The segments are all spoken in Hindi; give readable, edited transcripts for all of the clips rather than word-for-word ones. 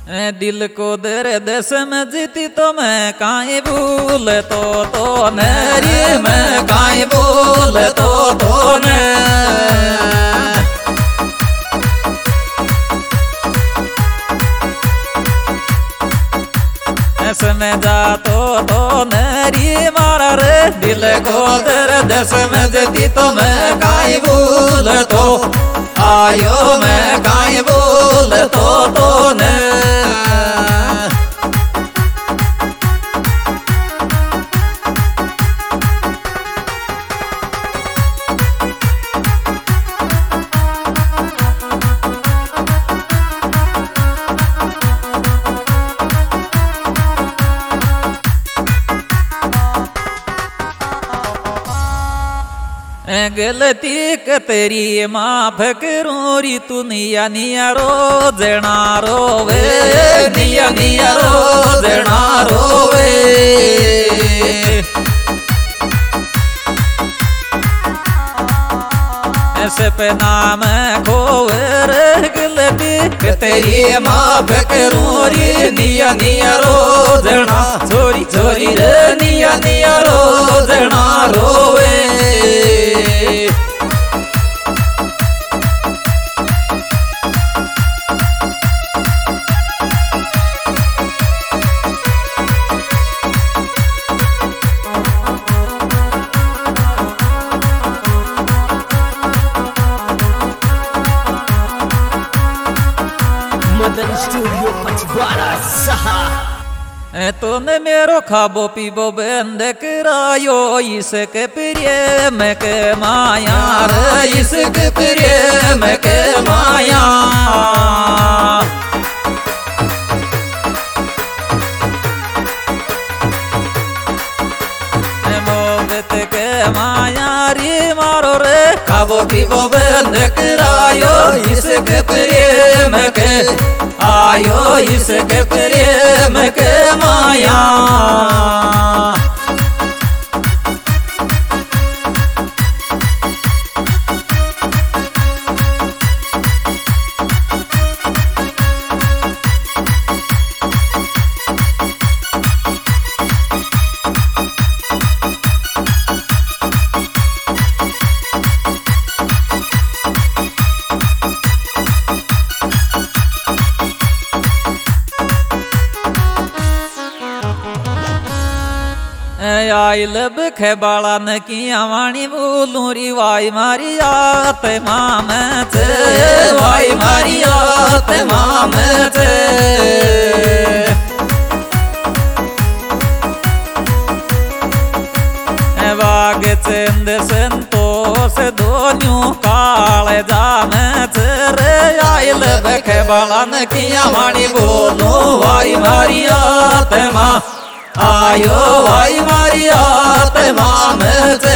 दिल को दर्द समझती तो मैं काहे भूल तो नरी मैं काहे भूल तो न समझा तो नरी मारा रे दिल को दर्द समझती तो मैं काहे भूल तो आयो मैं काहे भूल तो न गलती तेरी माफ करूं री तू निया निया रोजना रोवे निया निया रोजना रोवे ऐसे पे नाम खोवर गलती तेरी माफ करूं री निया निया रोजना छोरी छोरी रे निया निया रोजना रोवे मदन स्टूडियो पचवाड़ा सहा तूने मेरो खाबो पीबो बंद करायो इसके प्रेम के माया रे इसके प्रेम के माया मोहब्बत के माया रे मारो रे खाबो पीबो बंद करायो इसके प्रेम के आयो इसके प्रेम के माया आई लब खे बाला न किया वाणी बोलू री वाई मारी आत माम थे वाई मारी आत माम थे बाग चंद संतोष दोन्यू काले जाम थे रे आई लब खे बाला न किया वाणी बोलू वाई मारी आत मां आयो भाई मारी आत्मा में से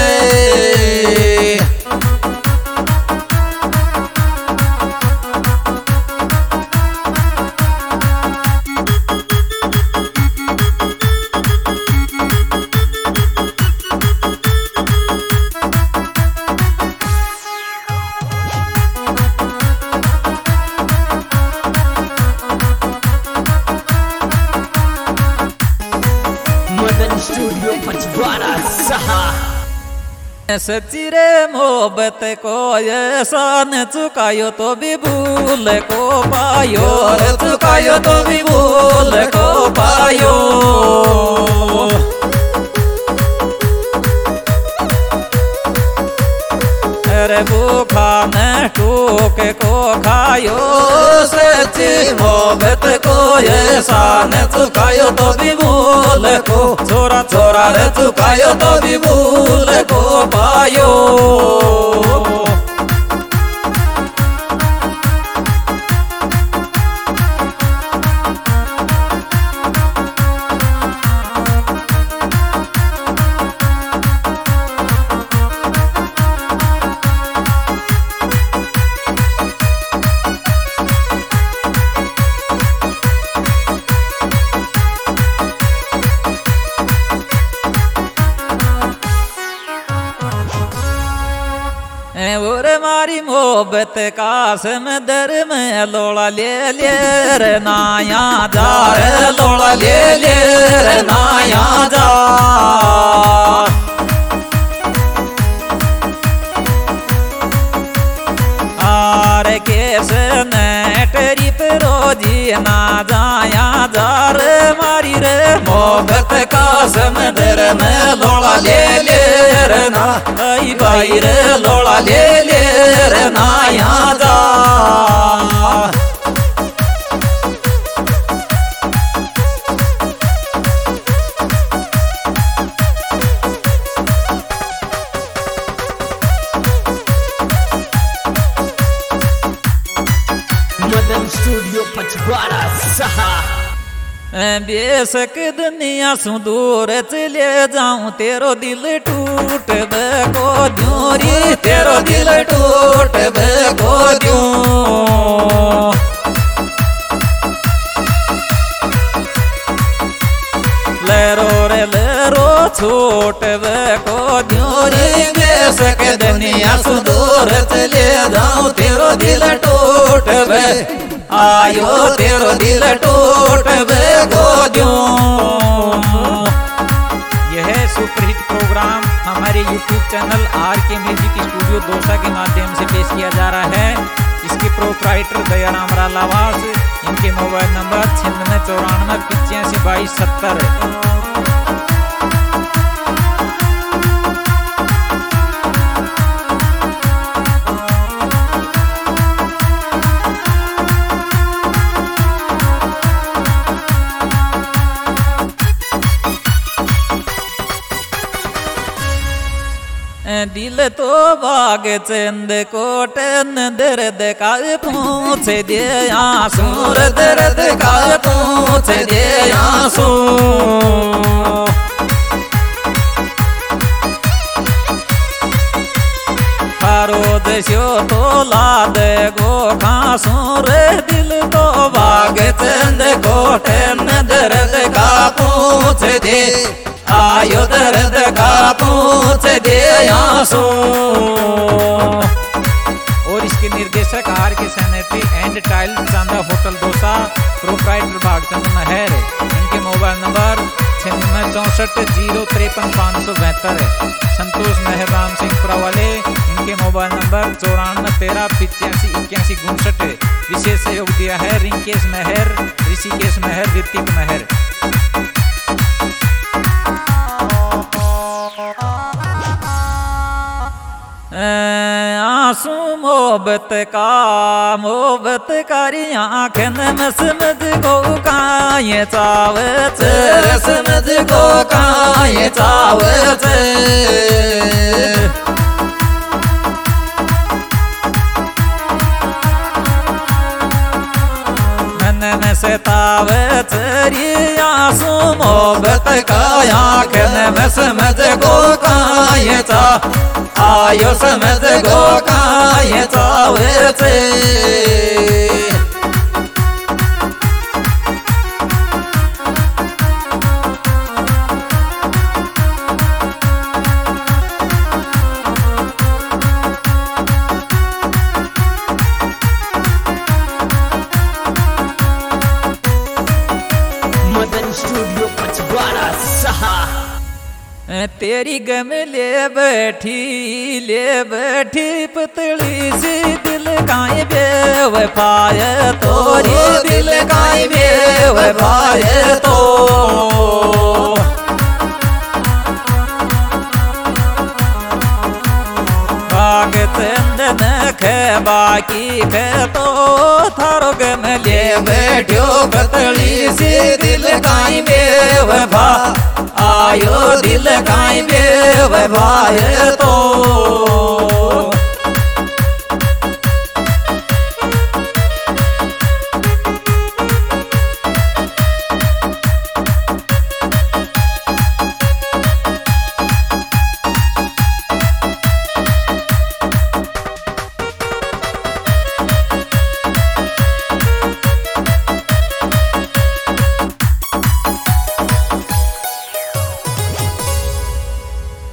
स्टूडियो पचवाड़ा सहा सच्ची रे मोहब्बत को एहसान चुकायो तो भी भूल को पायो रे चुकायो तो भी भूल को पायो अरे भूखा न टूक को खायो सच्ची मोहब्बत को एहसान चुकायो तो भी भूल को छोरा छोरा रे चुकायो तो भी भूल को पायो मोहब्बत का समंदर में लोड़ा ले ले रे नाया जा रे लोड़ा ले ले रे नाया जा आरे केस नेटरी रोजी ना जाया जा रे मारी रे मोहब्बत का समंदर में लोड़ा ले ले रे ना आई भाई रे लोड़ा ले ले रे नाया जा मदन स्टूडियो पचवाड़ा सहा। बेशक दुनिया सु दूर चले जाऊं तेरो दिल टूट को दूरी तेरो दिल टूट को दूं लेरो रे लेरो छोट को दूरी बेशक दुनिया सु दूर चले जाऊं तेरो दिल टूट आयो तेरो दिल टूट को दूं। यह सुपरहिट प्रोग्राम हमारे YouTube channel RK music studio Dausa के माध्यम से पेश किया जा रहा है। इसके प्रोप्राइटर दयाराम रालावास, इनके मोबाइल नंबर 9694 85 22 दिल तो बाग चंद कोटन दर्द का पूछ दे आंसू दर्द का पूछ दे आंसू हारो दस्यो तो लाद गो खांसू रे दिल तो बाग चंद कोटन दर्द का पूछ दे आयो दर्द का पूछ दे आंसू। और इसके निर्देशक RK sanitary and tile Chanda hotel Dausa, proprietor Bhagchand Mahar, इनके मोबाइल नंबर 9664 053 572 है। संतोष महर राम सिंह वाले, इनके मोबाइल नंबर 94 13 85 81 59। विशेष सहयोग दिया है रिंकेश महर, ऋषिकेश महर, ऋतिक महर। आंसू मोहब्बत कारी आँखन में समझ को काये चावत समझ को काये चावत मन में सतावत री आंसू मोहब्बत का आँखन में समझ को काये चा आयो समझ गो काये चावत मदन स्टूडियो पचवाड़ा सहा। तेरी गम ले बैठी पतली सी दिल काई बेवफाय तोरी दिल काई बेवफाय तो भागत न खे बाकी खे तो थारो गम ले बैठो पतली सी दिल काई बेवफा आयो दिल काई बेवफाय तो